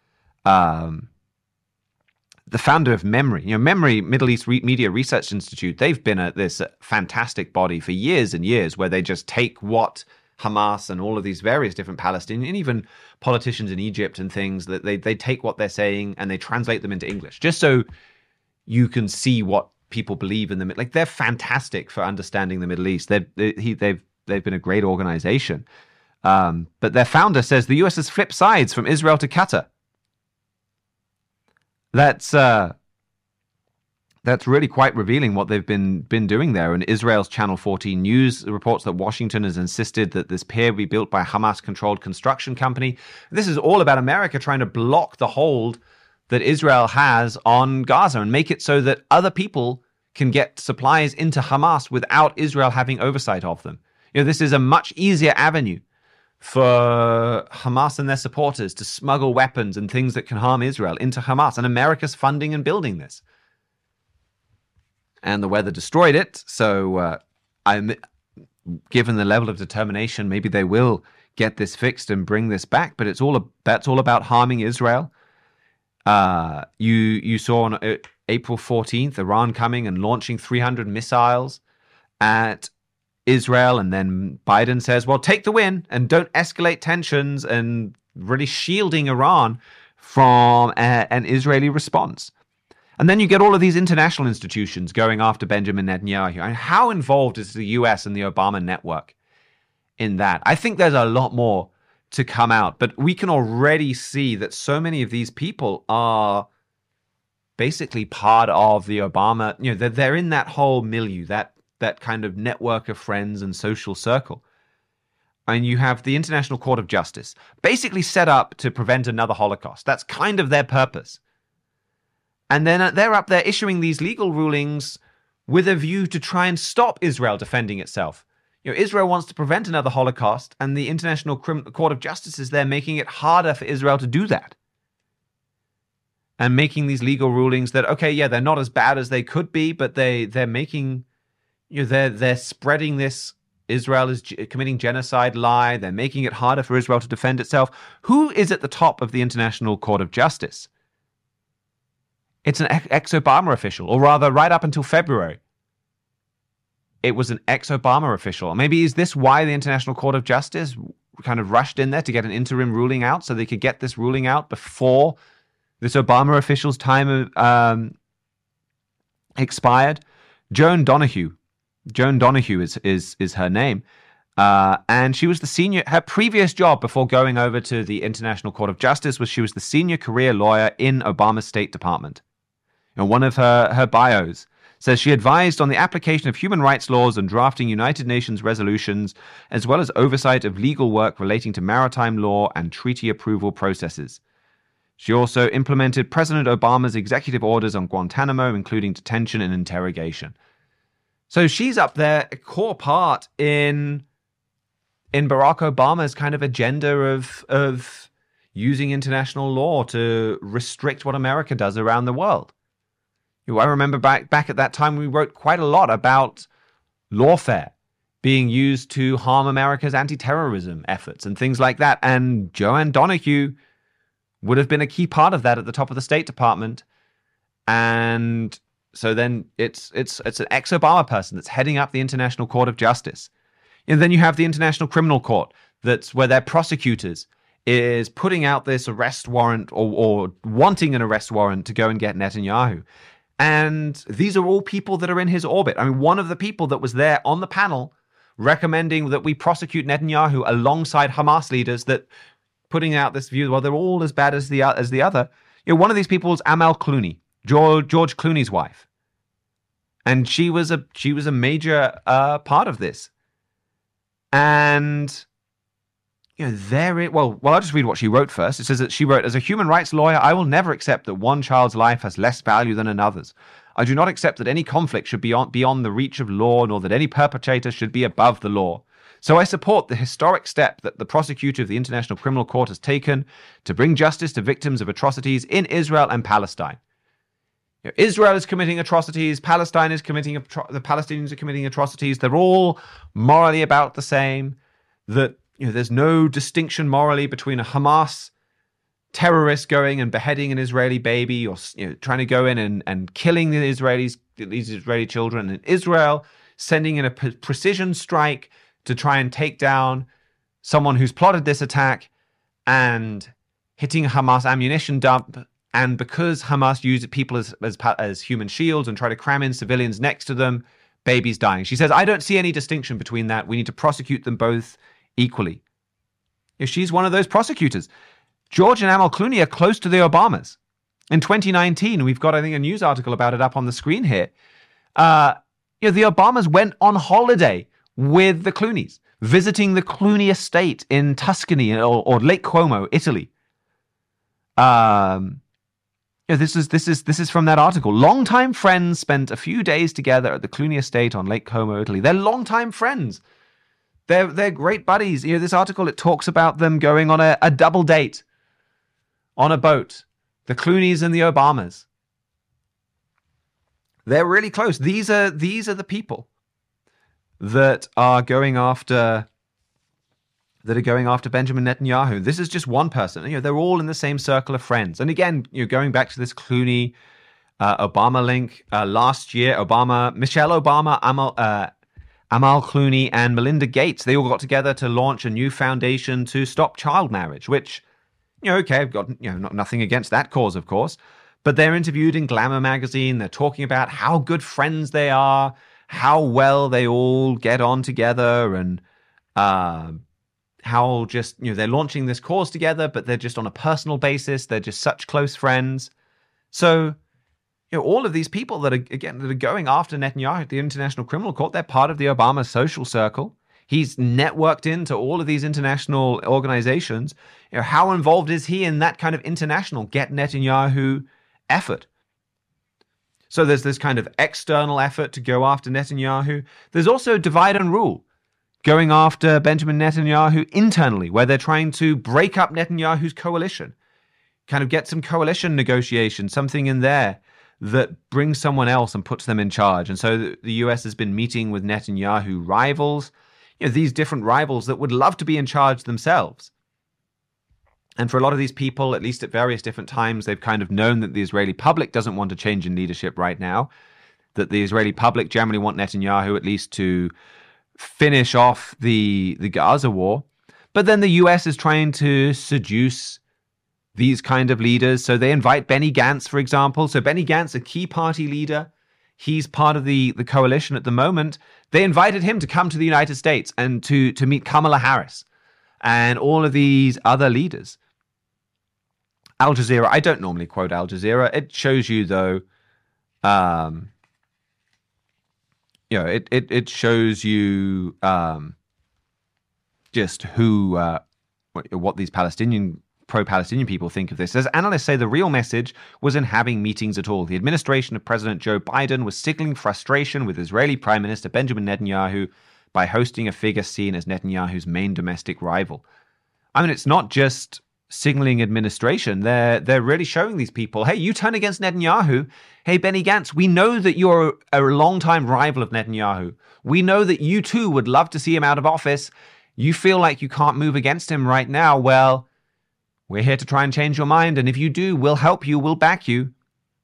The founder of MEMRI, MEMRI, Middle East Media Research Institute, they've been at this fantastic body for years and years where they just take what Hamas and all of these various different Palestinian and even politicians in Egypt and things, that they take what they're saying and they translate them into English just so you can see what people believe in them. Like, they're fantastic for understanding the Middle East. They've been a great organization. But their founder says the US has flipped sides from Israel to Qatar. That's really quite revealing what they've been doing there. And Israel's Channel 14 News reports that Washington has insisted that this pier be built by a Hamas-controlled construction company. This is all about America trying to block the hold that Israel has on Gaza and make it so that other people can get supplies into Hamas without Israel having oversight of them. This is a much easier avenue for Hamas and their supporters to smuggle weapons and things that can harm Israel into Hamas. And America's funding and building this. And the weather destroyed it. So given the level of determination, maybe they will get this fixed and bring this back. But that's all about harming Israel. You saw on April 14th, Iran coming and launching 300 missiles at Israel. And then Biden says, well, take the win and don't escalate tensions, and really shielding Iran from an Israeli response. And then you get all of these international institutions going after Benjamin Netanyahu. And how involved is the US and the Obama network in that? I think there's a lot more to come out, but we can already see that so many of these people are basically part of the Obama, they're in that whole milieu, that kind of network of friends and social circle. And you have the International Court of Justice, basically set up to prevent another Holocaust. That's kind of their purpose. And then they're up there issuing these legal rulings with a view to try and stop Israel defending itself. Israel wants to prevent another Holocaust, and the International Court of Justice is there making it harder for Israel to do that. And making these legal rulings that, okay, yeah, they're not as bad as they could be, but they're making, they're spreading this Israel is committing genocide lie. They're making it harder for Israel to defend itself. Who is at the top of the International Court of Justice? It's an ex-Obama official, or rather, right up until February, it was an ex-Obama official. Maybe is this why the International Court of Justice kind of rushed in there to get an interim ruling out, so they could get this ruling out before this Obama official's time expired? Joan Donoghue is her name, and she was the senior. Her previous job before going over to the International Court of Justice was she was the senior career lawyer in Obama's State Department. And one of her bios says she advised on the application of human rights laws and drafting United Nations resolutions, as well as oversight of legal work relating to maritime law and treaty approval processes. She also implemented President Obama's executive orders on Guantanamo, including detention and interrogation. So she's up there, a core part in Barack Obama's kind of agenda of using international law to restrict what America does around the world. I remember back at that time, we wrote quite a lot about lawfare being used to harm America's anti-terrorism efforts and things like that. And Joanne Donoghue would have been a key part of that at the top of the State Department. And so then it's an ex-Obama person that's heading up the International Court of Justice. And then you have the International Criminal Court, that's where their prosecutors is putting out this arrest warrant or wanting an arrest warrant to go and get Netanyahu. And these are all people that are in his orbit. I mean, one of the people that was there on the panel recommending that we prosecute Netanyahu alongside Hamas leaders, that putting out this view, well, they're all as bad as the other. One of these people is Amal Clooney, George Clooney's wife. And she was a major part of this. And I'll just read what she wrote first. It says that she wrote, as a human rights lawyer, I will never accept that one child's life has less value than another's. I do not accept that any conflict should be beyond the reach of law, nor that any perpetrator should be above the law. So I support the historic step that the prosecutor of the International Criminal Court has taken to bring justice to victims of atrocities in Israel and Palestine. Israel is committing atrocities, Palestine is committing, the Palestinians are committing atrocities. They're all morally about the same. That there's no distinction morally between a Hamas terrorist going and beheading an Israeli baby, or trying to go in and killing these Israeli children, and Israel sending in a precision strike to try and take down someone who's plotted this attack and hitting a Hamas ammunition dump. And because Hamas use people as human shields and try to cram in civilians next to them, babies dying. She says, I don't see any distinction between that. We need to prosecute them both equally. She's one of those prosecutors. George and Amal Clooney are close to the Obamas. In 2019, we've got, I think, a news article about it up on the screen here. The Obamas went on holiday with the Clooneys, visiting the Clooney estate in Tuscany or Lake Como, Italy. This is from that article. Longtime friends spent a few days together at the Clooney estate on Lake Como, Italy. They're longtime friends. They're great buddies. This article, it talks about them going on a double date on a boat. The Clooneys and the Obamas. They're really close. These are the people that are going after Benjamin Netanyahu. This is just one person. They're all in the same circle of friends. And again, going back to this Clooney Obama link last year, Michelle Obama, Amal Clooney, and Melinda Gates, they all got together to launch a new foundation to stop child marriage, which, okay, I've got nothing against that cause, of course, but they're interviewed in Glamour magazine. They're talking about how good friends they are, how well they all get on together, and how just, they're launching this cause together, but they're just on a personal basis. They're just such close friends. So, all of these people that are going after Netanyahu at the International Criminal Court, they're part of the Obama social circle. He's networked into all of these international organizations. How involved is he in that kind of international get Netanyahu effort? So there's this kind of external effort to go after Netanyahu. There's also divide and rule, going after Benjamin Netanyahu internally, where they're trying to break up Netanyahu's coalition, kind of get some coalition negotiation, something in there that brings someone else and puts them in charge. And so the US has been meeting with Netanyahu rivals, these different rivals that would love to be in charge themselves. And for a lot of these people, at least at various different times, they've kind of known that the Israeli public doesn't want a change in leadership right now, that the Israeli public generally want Netanyahu at least to finish off the Gaza war. But then the US is trying to seduce these kind of leaders. So they invite Benny Gantz, for example. So Benny Gantz, a key party leader, he's part of the coalition at the moment. They invited him to come to the United States and to meet Kamala Harris and all of these other leaders. Al Jazeera, I don't normally quote Al Jazeera. It shows you, though, it shows you just what these pro-Palestinian people think of this. As analysts say, the real message was in having meetings at all. The administration of President Joe Biden was signaling frustration with Israeli Prime Minister Benjamin Netanyahu by hosting a figure seen as Netanyahu's main domestic rival. I mean, it's not just signaling administration. They're really showing these people, hey, you turn against Netanyahu. Hey, Benny Gantz, we know that you're a longtime rival of Netanyahu. We know that you too would love to see him out of office. You feel like you can't move against him right now. Well, we're here to try and change your mind. And if you do, we'll help you. We'll back you.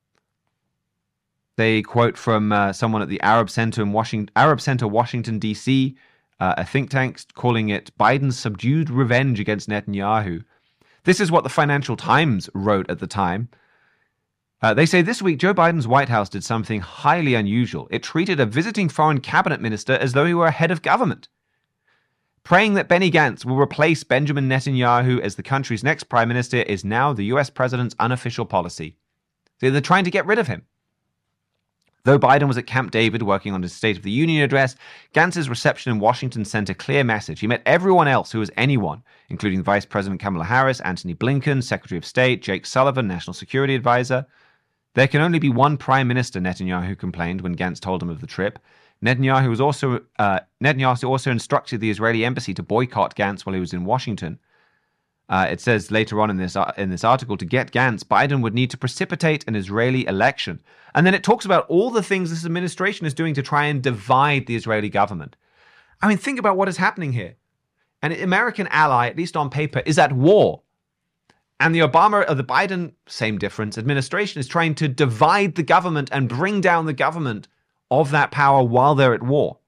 They quote from someone at the Arab Center Washington, D.C., a think tank, calling it Biden's subdued revenge against Netanyahu. This is what the Financial Times wrote at the time. They say this week, Joe Biden's White House did something highly unusual. It treated a visiting foreign cabinet minister as though he were a head of government. Praying that Benny Gantz will replace Benjamin Netanyahu as the country's next prime minister is now the US president's unofficial policy. So they're trying to get rid of him. Though Biden was at Camp David working on his State of the Union address, Gantz's reception in Washington sent a clear message. He met everyone else who was anyone, including Vice President Kamala Harris, Antony Blinken, Secretary of State, Jake Sullivan, National Security Advisor. There can only be one prime minister, Netanyahu complained when Gantz told him of the trip. Netanyahu also instructed the Israeli embassy to boycott Gantz while he was in Washington. It says later on in this article, to get Gantz, Biden would need to precipitate an Israeli election. And then it talks about all the things this administration is doing to try and divide the Israeli government. I mean, think about what is happening here. An American ally, at least on paper, is at war. And the Biden, same difference, administration is trying to divide the government and bring down the government of that power while they're at war.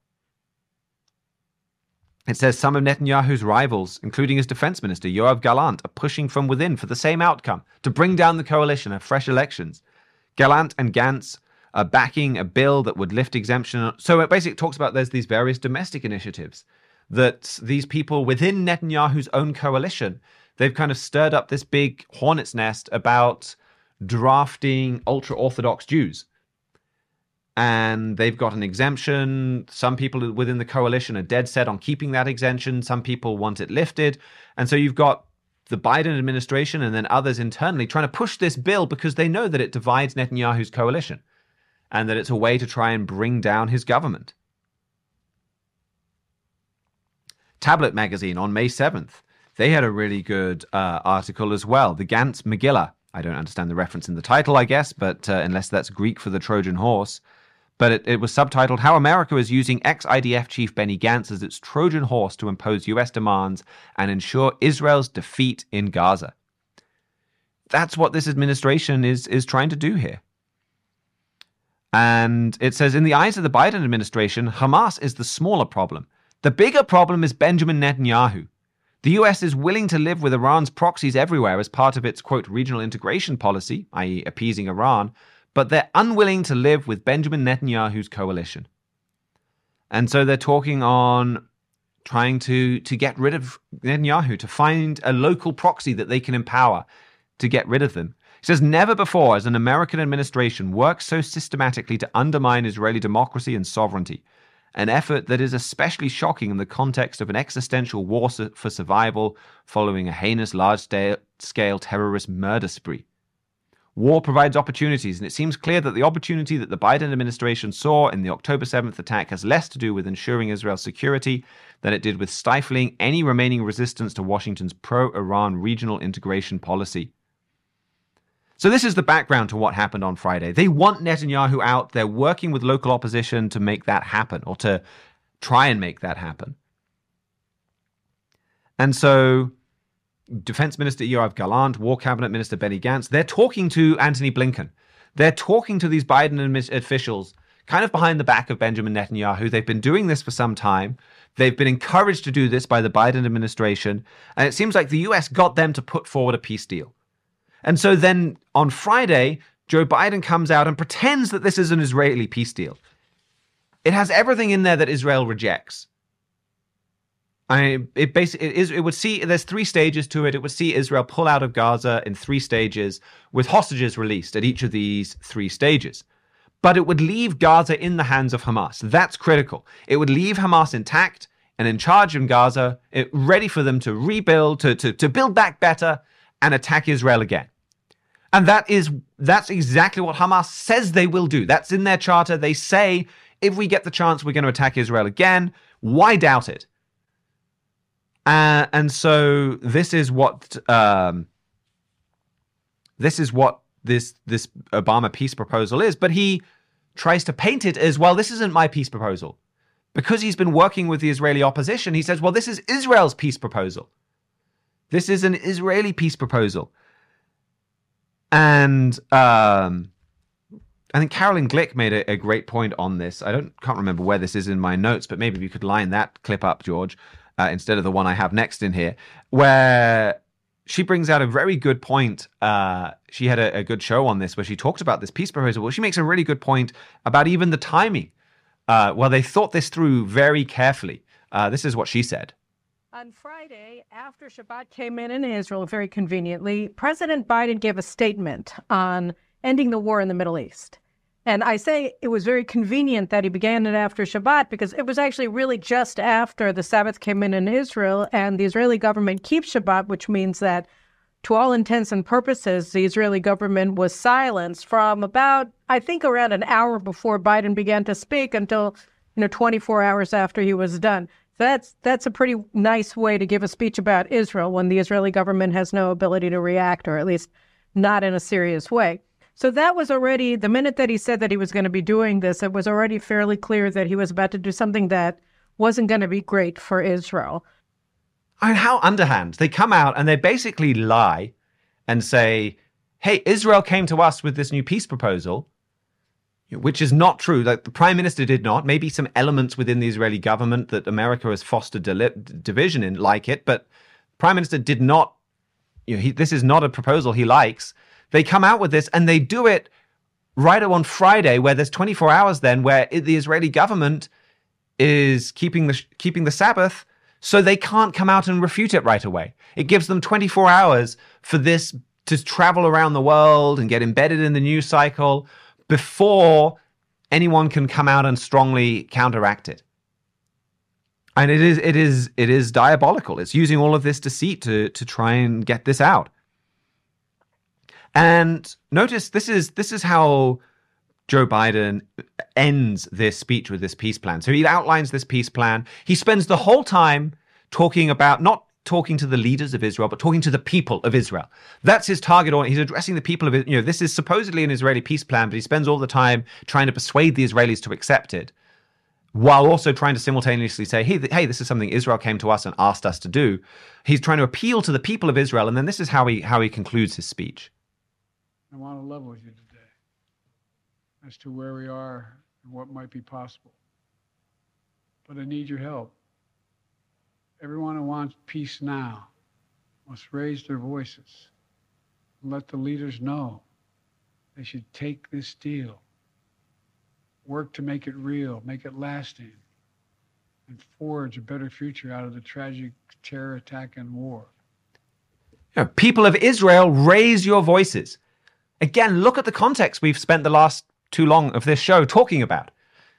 It says some of Netanyahu's rivals, including his defense minister, Yoav Gallant, are pushing from within for the same outcome, to bring down the coalition and fresh elections. Gallant and Gantz are backing a bill that would lift exemption. So it basically talks about there's these various domestic initiatives that these people within Netanyahu's own coalition, they've kind of stirred up this big hornet's nest about drafting ultra-Orthodox Jews. And they've got an exemption. Some people within the coalition are dead set on keeping that exemption. Some people want it lifted. And so you've got the Biden administration and then others internally trying to push this bill because they know that it divides Netanyahu's coalition and that it's a way to try and bring down his government. Tablet magazine on May 7th, they had a really good article as well. The Gantz Megillah. I don't understand the reference in the title, I guess, but unless that's Greek for the Trojan horse. But it was subtitled, How America is Using Ex-IDF Chief Benny Gantz as its Trojan horse to impose U.S. demands and ensure Israel's defeat in Gaza. That's what this administration is trying to do here. And it says, in the eyes of the Biden administration, Hamas is the smaller problem. The bigger problem is Benjamin Netanyahu. The U.S. is willing to live with Iran's proxies everywhere as part of its, quote, regional integration policy, i.e. appeasing Iran, but they're unwilling to live with Benjamin Netanyahu's coalition. And so they're talking on trying to get rid of Netanyahu, to find a local proxy that they can empower to get rid of them. He says, never before has an American administration worked so systematically to undermine Israeli democracy and sovereignty, an effort that is especially shocking in the context of an existential war for survival following a heinous large-scale terrorist murder spree. War provides opportunities, and it seems clear that the opportunity that the Biden administration saw in the October 7th attack has less to do with ensuring Israel's security than it did with stifling any remaining resistance to Washington's pro-Iran regional integration policy. So this is the background to what happened on Friday. They want Netanyahu out. They're working with local opposition to make that happen, or to try and make that happen. And so Defense Minister Yoav Gallant, War Cabinet Minister Benny Gantz, they're talking to Antony Blinken. They're talking to these Biden officials kind of behind the back of Benjamin Netanyahu. They've been doing this for some time. They've been encouraged to do this by the Biden administration. And it seems like the US got them to put forward a peace deal. And so then on Friday, Joe Biden comes out and pretends that this is an Israeli peace deal. It has everything in there that Israel rejects. It would see, there's 3 stages to it. It would see Israel pull out of Gaza in 3 stages with hostages released at each of these 3 stages. But it would leave Gaza in the hands of Hamas. That's critical. It would leave Hamas intact and in charge in Gaza, ready for them to rebuild, to build back better and attack Israel again. And that's exactly what Hamas says they will do. That's in their charter. They say, if we get the chance, we're going to attack Israel again. Why doubt it? And so this is what this Obama peace proposal is. But he tries to paint it as, well, this isn't my peace proposal. Because he's been working with the Israeli opposition, he says, well, this is Israel's peace proposal. This is an Israeli peace proposal. And I think Carolyn Glick made a great point on this. I can't remember where this is in my notes, but maybe you could line that clip up, George, instead of the one I have next in here, where she brings out a very good point. She had a good show on this where she talked about this peace proposal. Well, she makes a really good point about even the timing. Well, they thought this through very carefully. This is what she said. On Friday, after Shabbat came in Israel, very conveniently, President Biden gave a statement on ending the war in the Middle East. And I say it was very convenient that he began it after Shabbat because it was actually really just after the Sabbath came in Israel, and the Israeli government keeps Shabbat, which means that to all intents and purposes, the Israeli government was silenced from about, I think, around an hour before Biden began to speak until 24 hours after he was done. That's a pretty nice way to give a speech about Israel when the Israeli government has no ability to react, or at least not in a serious way. So that was already, the minute that he said that he was going to be doing this, it was already fairly clear that he was about to do something that wasn't going to be great for Israel. I mean, how underhand. They come out and they basically lie and say, hey, Israel came to us with this new peace proposal, which is not true. Like, the prime minister did not. Maybe some elements within the Israeli government that America has fostered division in like it, but prime minister did not, this is not a proposal he likes. They come out with this and they do it right on Friday, where there's 24 hours then where the Israeli government is keeping the Sabbath. So they can't come out and refute it right away. It gives them 24 hours for this to travel around the world and get embedded in the news cycle before anyone can come out and strongly counteract it. And it is diabolical. It's using all of this deceit to try and get this out. And notice this is how Joe Biden ends this speech with this peace plan. So he outlines this peace plan. He spends the whole time talking about, not talking to the leaders of Israel, but talking to the people of Israel. That's his target audience. He's addressing the people of it. This is supposedly an Israeli peace plan, but he spends all the time trying to persuade the Israelis to accept it, while also trying to simultaneously say, hey, this is something Israel came to us and asked us to do. He's trying to appeal to the people of Israel, and then this is how he concludes his speech. I want to level with you today as to where we are and what might be possible. But I need your help. Everyone who wants peace now must raise their voices and let the leaders know they should take this deal, work to make it real, make it lasting, and forge a better future out of the tragic terror attack and war. People of Israel, raise your voices. Again, look at the context we've spent the last too long of this show talking about.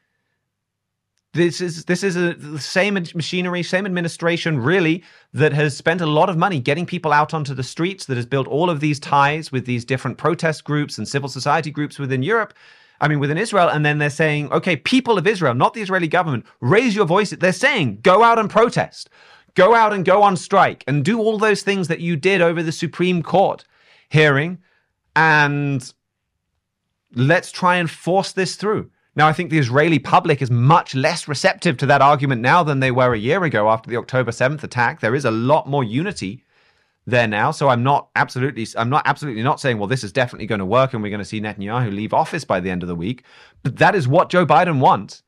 This is the same machinery, same administration, really, that has spent a lot of money getting people out onto the streets, that has built all of these ties with these different protest groups and civil society groups within Israel. And then they're saying, okay, people of Israel, not the Israeli government, raise your voice. They're saying, go out and protest, go out and go on strike and do all those things that you did over the Supreme Court hearing. And let's try and force this through. Now, I think the Israeli public is much less receptive to that argument now than they were a year ago after the October 7th attack. There is a lot more unity there now. So I'm not absolutely not saying, well, this is definitely going to work and we're going to see Netanyahu leave office by the end of the week. But that is what Joe Biden wants.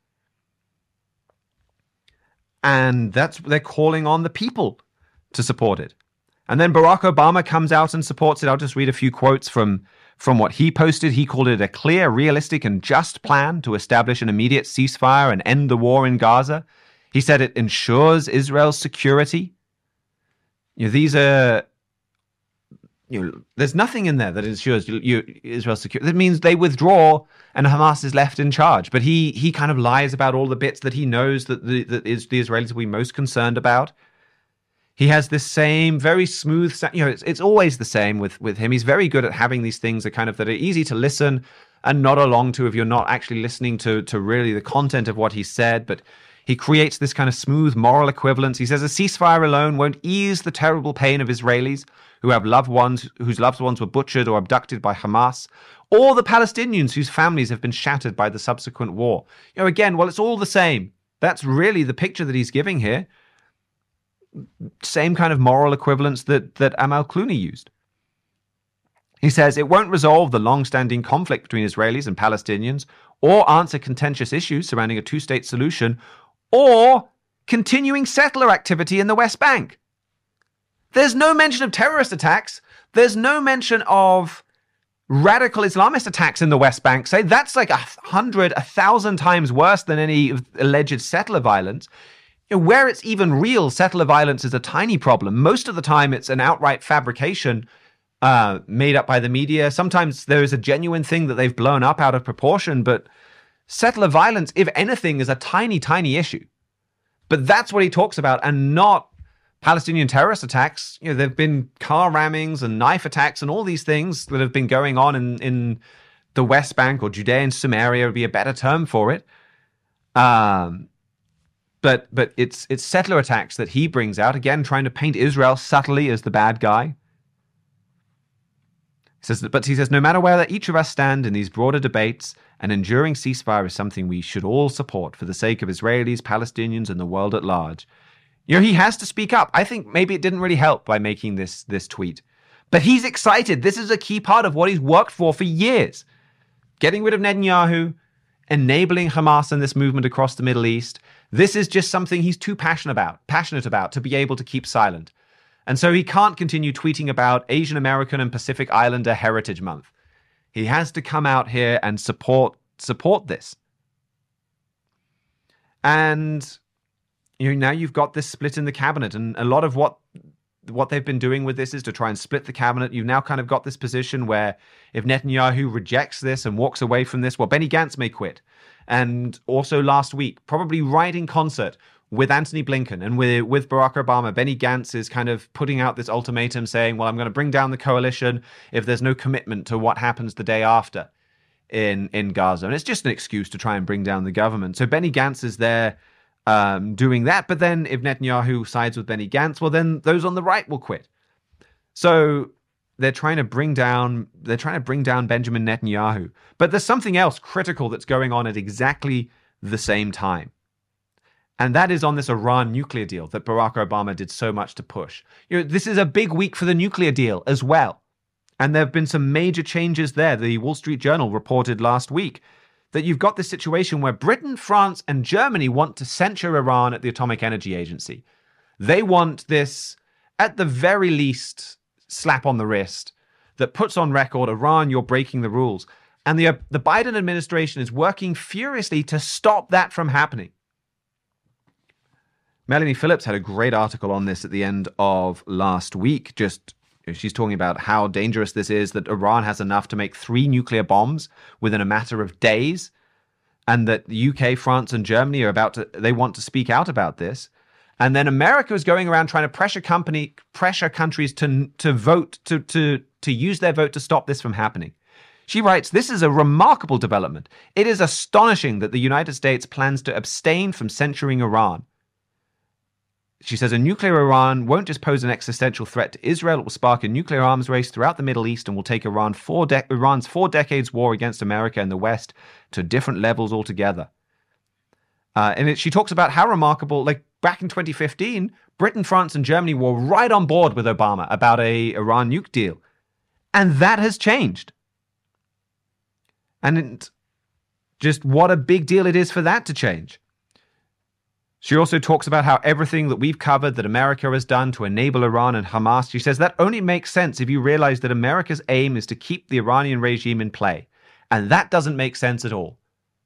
And they're calling on the people to support it. And then Barack Obama comes out and supports it. I'll just read a few quotes from what he posted. He called it a clear, realistic, and just plan to establish an immediate ceasefire and end the war in Gaza. He said it ensures Israel's security. These are, there's nothing in there that ensures Israel's security. That means they withdraw and Hamas is left in charge. But he kind of lies about all the bits that he knows that the Israelis will be most concerned about. He has this same very smooth, it's always the same with him. He's very good at having these things that are easy to listen and nod along to if you're not actually listening to really the content of what he said. But he creates this kind of smooth moral equivalence. He says a ceasefire alone won't ease the terrible pain of Israelis who have loved ones whose loved ones were butchered or abducted by Hamas, or the Palestinians whose families have been shattered by the subsequent war. Again, well, it's all the same. That's really the picture that he's giving here. Same kind of moral equivalence that Amal Clooney used. He says it won't resolve the long-standing conflict between Israelis and Palestinians or answer contentious issues surrounding a two-state solution or continuing settler activity in the West Bank. There's no mention of terrorist attacks. There's no mention of radical Islamist attacks in the West Bank. Say that's like 1,000 times worse than any alleged settler violence. Where it's even real, settler violence is a tiny problem. Most of the time, it's an outright fabrication made up by the media. Sometimes there is a genuine thing that they've blown up out of proportion, but settler violence, if anything, is a tiny, tiny issue. But that's what he talks about, and not Palestinian terrorist attacks. There have been car rammings and knife attacks and all these things that have been going on in the West Bank, or Judea and Samaria would be a better term for it. But it's settler attacks that he brings out, again, trying to paint Israel subtly as the bad guy. He says, no matter where each of us stand in these broader debates, an enduring ceasefire is something we should all support for the sake of Israelis, Palestinians, and the world at large. He has to speak up. I think maybe it didn't really help by making this tweet. But he's excited. This is a key part of what he's worked for years. Getting rid of Netanyahu, enabling Hamas and this movement across the Middle East. This is just something he's too passionate about to be able to keep silent. And so he can't continue tweeting about Asian American and Pacific Islander Heritage Month. He has to come out here and support this. And, now you've got this split in the cabinet, and a lot of what they've been doing with this is to try and split the cabinet. You've now kind of got this position where if Netanyahu rejects this and walks away from this, well, Benny Gantz may quit. And also last week, probably right in concert with Antony Blinken and with Barack Obama, Benny Gantz is kind of putting out this ultimatum saying, well, I'm going to bring down the coalition if there's no commitment to what happens the day after in Gaza. And it's just an excuse to try and bring down the government. So Benny Gantz is there doing that. But then if Netanyahu sides with Benny Gantz, well, then those on the right will quit. So they're trying to bring down Benjamin Netanyahu. But there's something else critical that's going on at exactly the same time. And that is on this Iran nuclear deal that Barack Obama did so much to push. This is a big week for the nuclear deal as well. And there have been some major changes there. The Wall Street Journal reported last week that you've got this situation where Britain, France, and Germany want to censure Iran at the Atomic Energy Agency. They want this, at the very least, slap on the wrist that puts on record, Iran, you're breaking the rules. And the Biden administration is working furiously to stop that from happening. Melanie Phillips had a great article on this at the end of last week. She's talking about how dangerous this is, that Iran has enough to make 3 nuclear bombs within a matter of days, and that the UK, France, and Germany they want to speak out about this. And then America is going around trying to pressure countries to vote, to use their vote to stop this from happening. She writes, this is a remarkable development. It is astonishing that the United States plans to abstain from censuring Iran. She says a nuclear Iran won't just pose an existential threat to Israel. It will spark a nuclear arms race throughout the Middle East and will take Iran's 4 decades war against America and the West to different levels altogether. She talks about how remarkable, like back in 2015, Britain, France, and Germany were right on board with Obama about a Iran nuke deal. And that has changed. And just what a big deal it is for that to change. She also talks about how everything that we've covered that America has done to enable Iran and Hamas, she says that only makes sense if you realize that America's aim is to keep the Iranian regime in play. And that doesn't make sense at all.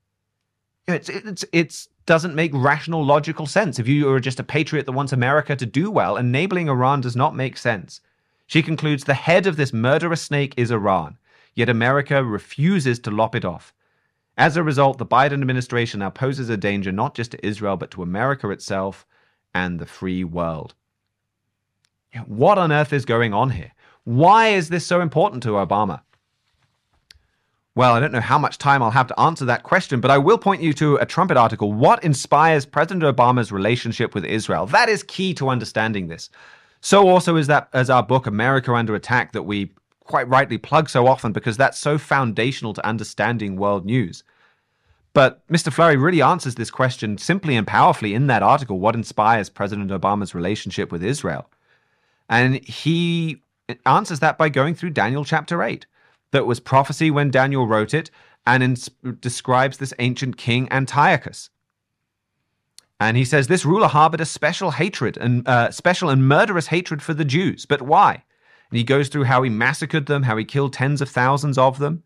It doesn't make rational, logical sense. If you are just a patriot that wants America to do well, enabling Iran does not make sense. She concludes the head of this murderous snake is Iran, yet America refuses to lop it off. As a result, the Biden administration now poses a danger not just to Israel, but to America itself and the free world. What on earth is going on here? Why is this so important to Obama? Well, I don't know how much time I'll have to answer that question, but I will point you to a Trumpet article. What inspires President Obama's relationship with Israel? That is key to understanding this. So also is that as our book, America Under Attack, that we quite rightly plug so often because that's so foundational to understanding world news. But Mr. Flurry really answers this question simply and powerfully in that article, what inspires President Obama's relationship with Israel. And he answers that by going through Daniel chapter 8. That was prophecy when Daniel wrote it, and describes this ancient king Antiochus. And he says this ruler harbored a special hatred and special and murderous hatred for the Jews. But why? And he goes through how he massacred them, how he killed tens of thousands of them.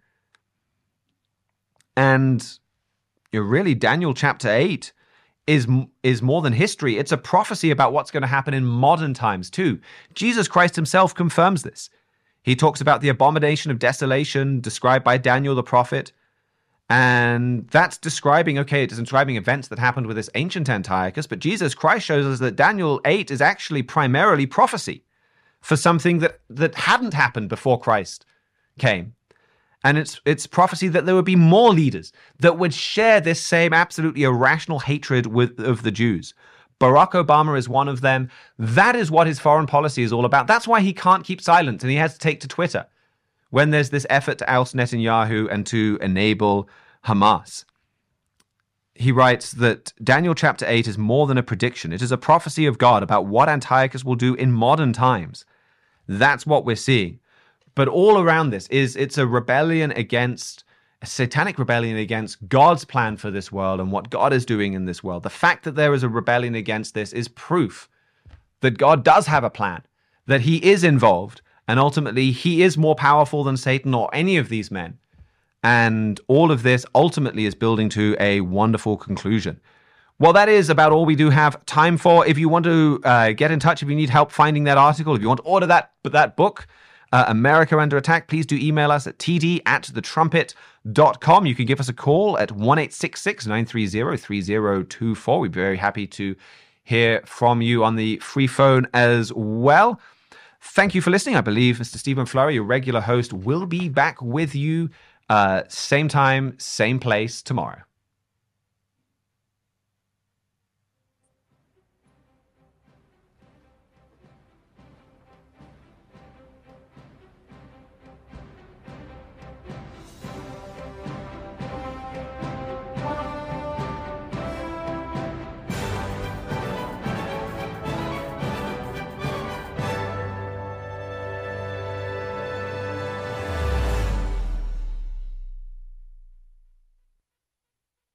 And really, Daniel chapter 8 is more than history. It's a prophecy about what's going to happen in modern times too. Jesus Christ himself confirms this. He talks about the abomination of desolation described by Daniel the prophet. And that's describing events that happened with this ancient Antiochus. But Jesus Christ shows us that Daniel 8 is actually primarily prophecy for something that hadn't happened before Christ came. And it's prophecy that there would be more leaders that would share this same absolutely irrational hatred of the Jews. Barack Obama is one of them. That is what his foreign policy is all about. That's why he can't keep silent and he has to take to Twitter when there's this effort to oust Netanyahu and to enable Hamas. He writes that Daniel chapter 8 is more than a prediction. It is a prophecy of God about what Antiochus will do in modern times. That's what we're seeing. But all around this it's a satanic rebellion against God's plan for this world and what God is doing in this world. The fact that there is a rebellion against this is proof that God does have a plan, that he is involved, and ultimately he is more powerful than Satan or any of these men. And all of this ultimately is building to a wonderful conclusion. Well, that is about all we do have time for. If you want to get in touch, if you need help finding that article, if you want to order that book, America Under Attack, please do email us at td@thetrumpet.com. You can give us a call at 1-866-930-3024. We'd be very happy to hear from you on the free phone as well. Thank you for listening. I believe Mr. Stephen Flurry, your regular host, will be back with you same time, same place tomorrow.